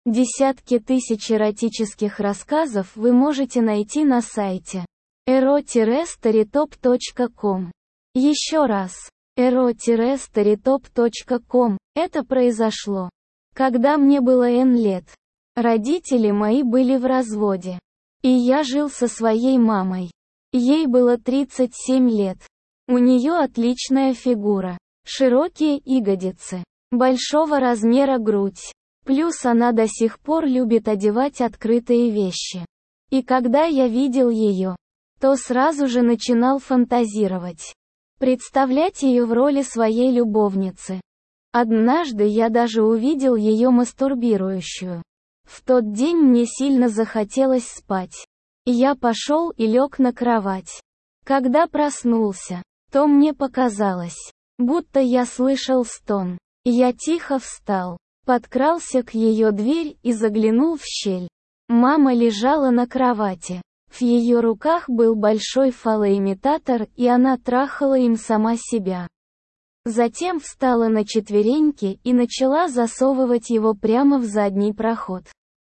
Десятки тысяч эротических рассказов вы можете найти на сайте ero-storytop.com. Еще раз. ero-storytop.com. Это произошло, когда мне было N лет. Родители мои были в разводе. И я жил со своей мамой. Ей было 37 лет. У нее отличная фигура, широкие ягодицы, большого размера грудь. Плюс она до сих пор любит одевать открытые вещи. И когда я видел ее, то сразу же начинал фантазировать. Представлять ее в роли своей любовницы. Однажды я даже увидел ее мастурбирующую. В тот день мне сильно захотелось спать. Я пошел и лег на кровать. Когда проснулся, то мне показалось, будто я слышал стон. Я тихо встал, подкрался к ее дверь и заглянул в щель. Мама лежала на кровати. В ее руках был большой фалоимитатор, и она трахала им сама себя. Затем встала на четвереньки и начала засовывать его прямо в задний проход.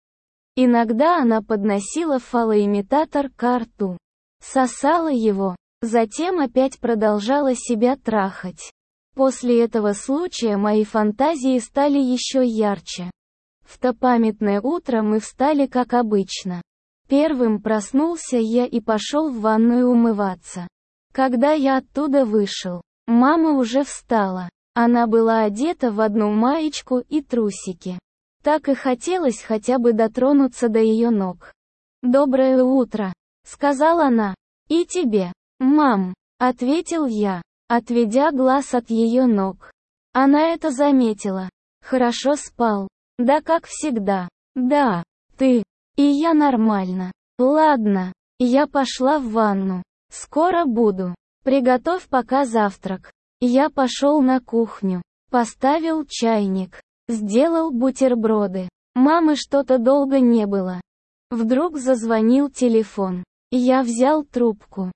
Иногда она подносила фалоимитатор к рту, сосала его, затем опять продолжала себя трахать. После этого случая мои фантазии стали еще ярче. В то памятное утро мы встали как обычно. Первым проснулся я и пошел в ванную умываться. Когда я оттуда вышел, мама уже встала. Она была одета в одну маечку и трусики. Так и хотелось хотя бы дотронуться до ее ног. «Доброе утро», — сказала она. «И тебе, мам», — ответил я, отведя глаз от ее ног. Она это заметила. «Хорошо спал?» «Да, как всегда». «Да, ты». «И я нормально». «Ладно». Я пошла в ванну. «Скоро буду. Приготовь пока завтрак». Я пошел на кухню. Поставил чайник. Сделал бутерброды. Мамы что-то долго не было. Вдруг зазвонил телефон. Я взял трубку.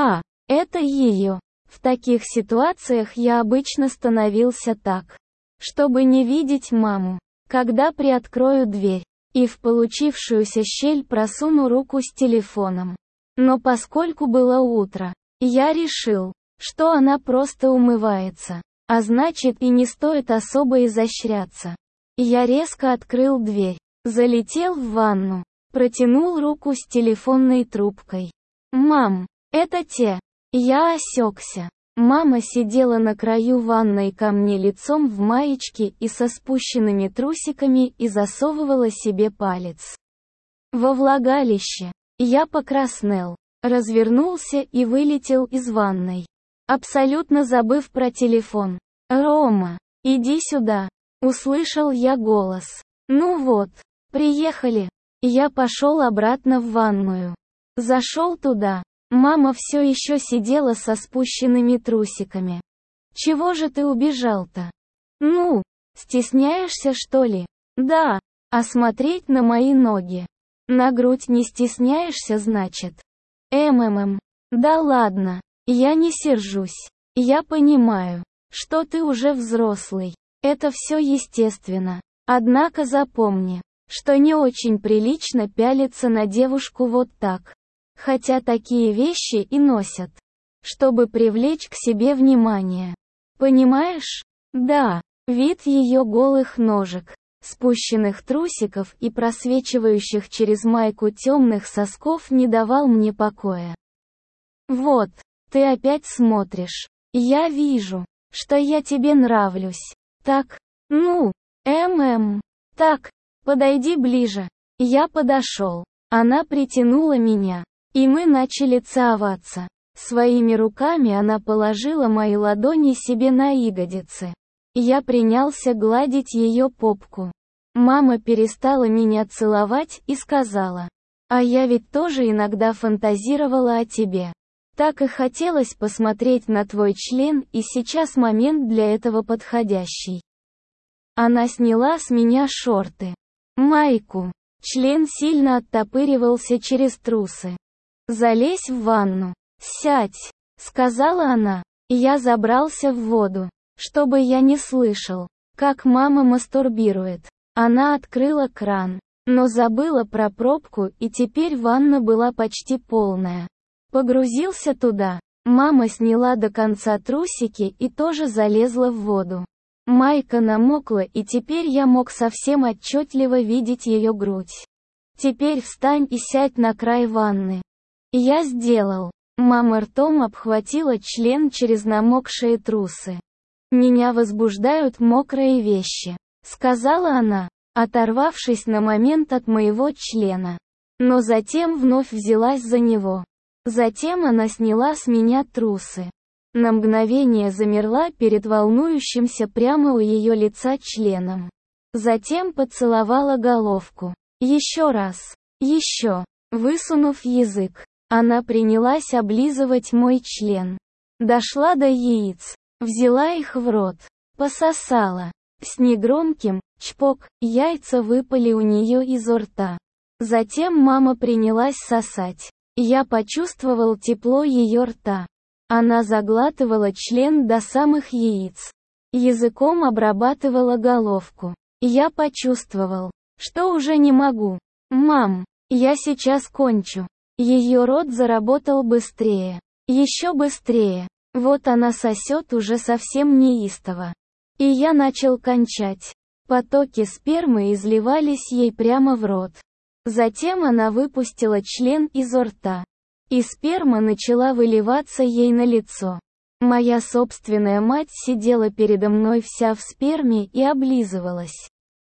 Это ее. В таких ситуациях я обычно становился так, чтобы не видеть маму, когда приоткрою дверь, и в получившуюся щель просуну руку с телефоном. Но поскольку было утро, я решил, что она просто умывается, а значит и не стоит особо изощряться. Я резко открыл дверь, залетел в ванну, протянул руку с телефонной трубкой. «Мам, это те». Я осекся. Мама сидела на краю ванной ко мне лицом в маечке и со спущенными трусиками и засовывала себе палец во влагалище. Я покраснел, развернулся и вылетел из ванной, абсолютно забыв про телефон. «Рома, иди сюда», — услышал я голос. «Ну вот, приехали». Я пошел обратно в ванную. Зашел туда. Мама все еще сидела со спущенными трусиками. «Чего же ты убежал-то? Ну, стесняешься, что ли?» «Да, а смотреть на мои ноги? На грудь не стесняешься, значит?» Да ладно, я не сержусь. Я понимаю, что ты уже взрослый. Это все естественно. Однако запомни, что не очень прилично пялиться на девушку вот так. Хотя такие вещи и носят, чтобы привлечь к себе внимание. Понимаешь? Да, вид ее голых ножек, спущенных трусиков и просвечивающих через майку темных сосков не давал мне покоя. Вот, ты опять смотришь. Я вижу, что я тебе нравлюсь. Так, ну, так, подойди ближе. Я подошел. Она притянула меня. И мы начали целоваться. Своими руками она положила мои ладони себе на ягодицы. Я принялся гладить ее попку. Мама перестала меня целовать и сказала: «А я ведь тоже иногда фантазировала о тебе. Так и хотелось посмотреть на твой член, и сейчас момент для этого подходящий». Она сняла с меня шорты, майку. Член сильно оттопыривался через трусы. «Залезь в ванну. Сядь», — сказала она. Я забрался в воду, чтобы я не слышал, как мама мастурбирует. Она открыла кран, но забыла про пробку, и теперь ванна была почти полная. Погрузился туда. Мама сняла до конца трусики и тоже залезла в воду. Майка намокла, и теперь я мог совсем отчетливо видеть ее грудь. «Теперь встань и сядь на край ванны». Я сделал. Мама ртом обхватила член через намокшие трусы. «Меня возбуждают мокрые вещи», — сказала она, оторвавшись на момент от моего члена. Но затем вновь взялась за него. Затем она сняла с меня трусы. На мгновение замерла перед волнующимся прямо у ее лица членом. Затем поцеловала головку. Еще раз. Еще. Высунув язык, она принялась облизывать мой член. Дошла до яиц. Взяла их в рот. Пососала. С негромким «чпок» яйца выпали у нее изо рта. Затем мама принялась сосать. Я почувствовал тепло ее рта. Она заглатывала член до самых яиц. Языком обрабатывала головку. Я почувствовал, что уже не могу. «Мам, я сейчас кончу». Ее рот заработал быстрее. Еще быстрее. Вот она сосет уже совсем неистово. И я начал кончать. Потоки спермы изливались ей прямо в рот. Затем она выпустила член изо рта. И сперма начала выливаться ей на лицо. Моя собственная мать сидела передо мной вся в сперме и облизывалась.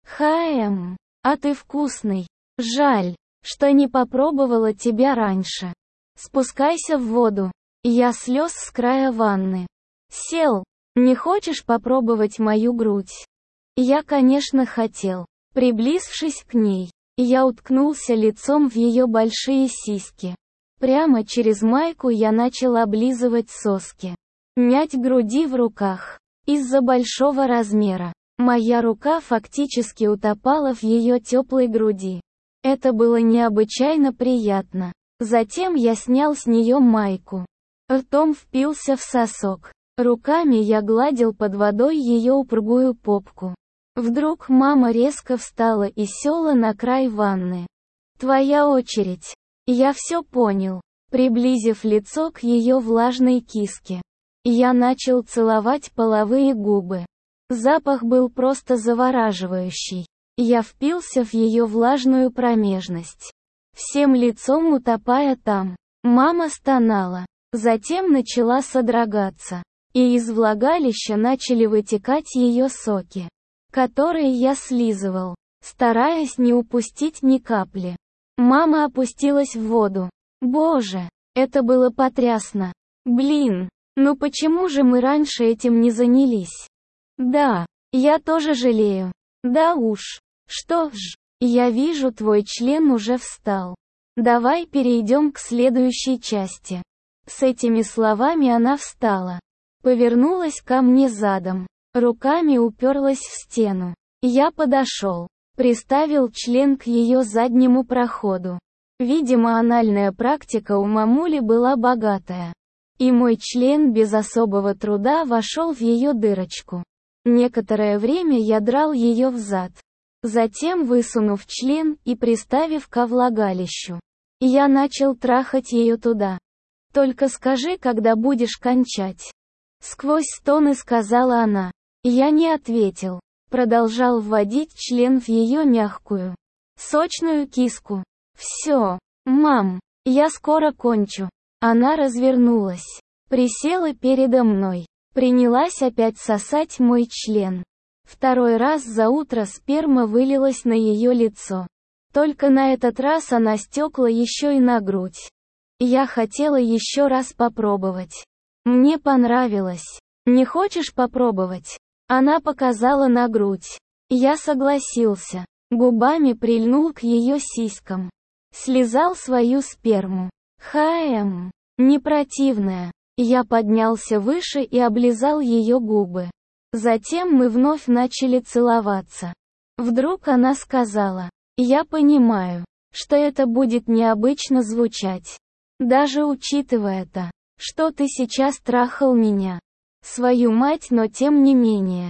«Хаэм, а ты вкусный. Жаль, что не попробовала тебя раньше. Спускайся в воду». Я слез с края ванны. Сел. «Не хочешь попробовать мою грудь?» Я, конечно, хотел. Приблизившись к ней, я уткнулся лицом в ее большие сиськи. Прямо через майку я начал облизывать соски. Мять груди в руках. Из-за большого размера. Моя рука фактически утопала в ее теплой груди. Это было необычайно приятно. Затем я снял с нее майку. Ртом впился в сосок. Руками я гладил под водой ее упругую попку. Вдруг мама резко встала и села на край ванны. «Твоя очередь». Я все понял. Приблизив лицо к ее влажной киске, я начал целовать половые губы. Запах был просто завораживающий. Я впился в ее влажную промежность, всем лицом утопая там. Мама стонала. Затем начала содрогаться. И из влагалища начали вытекать ее соки, которые я слизывал, стараясь не упустить ни капли. Мама опустилась в воду. Боже, это было потрясно. Блин, ну почему же мы раньше этим не занялись? Да, я тоже жалею. Да уж. Что ж, я вижу, твой член уже встал. Давай перейдем к следующей части. С этими словами она встала. Повернулась ко мне задом. Руками уперлась в стену. Я подошел. Приставил член к ее заднему проходу. Видимо, анальная практика у мамули была богатая. И мой член без особого труда вошел в ее дырочку. Некоторое время я драл ее взад. Затем, высунув член и приставив ко влагалищу, я начал трахать ее туда. «Только скажи, когда будешь кончать». Сквозь стоны сказала она. Я не ответил. Продолжал вводить член в ее мягкую, сочную киску. «Все, мам, я скоро кончу». Она развернулась. Присела передо мной. Принялась опять сосать мой член. Второй раз за утро сперма вылилась на ее лицо. Только на этот раз она стекла еще и на грудь. Я хотела еще раз попробовать. Мне понравилось. «Не хочешь попробовать?» Она показала на грудь. Я согласился. Губами прильнул к ее сиськам. Слизал свою сперму. Хаэм. Не противная. Я поднялся выше и облизал ее губы. Затем мы вновь начали целоваться. Вдруг она сказала: «Я понимаю, что это будет необычно звучать. Даже учитывая то, что ты сейчас трахал меня. Свою мать, но тем не менее.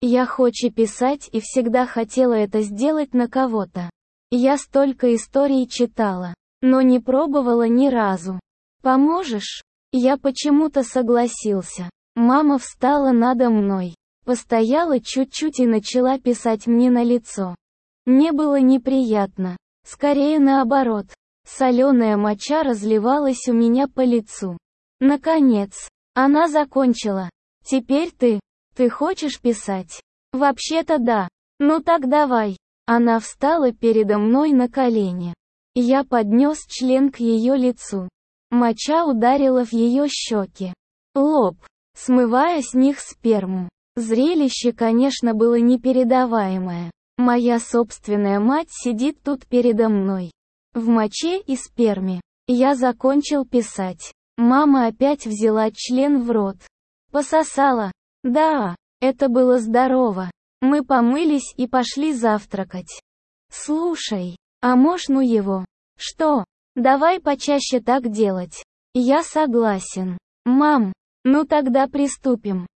Я хочу писать и всегда хотела это сделать на кого-то. Я столько историй читала, но не пробовала ни разу. Поможешь? Я почему-то согласился. Мама встала надо мной, постояла чуть-чуть и начала писать мне на лицо. Не было неприятно. Скорее наоборот. Соленая моча разливалась у меня по лицу. Наконец, она закончила. Теперь ты хочешь писать? Вообще-то да. Ну так давай. Она встала передо мной на колени. Я поднес член к ее лицу. Моча ударила в ее щеки, лоб, смывая с них сперму. Зрелище, конечно, было непередаваемое. Моя собственная мать сидит тут передо мной. В моче и сперме. Я закончил писать. Мама опять взяла член в рот. Пососала. Да, это было здорово. Мы помылись и пошли завтракать. Слушай, а можно его? Что? Давай почаще так делать. Я согласен. Мам, ну тогда приступим.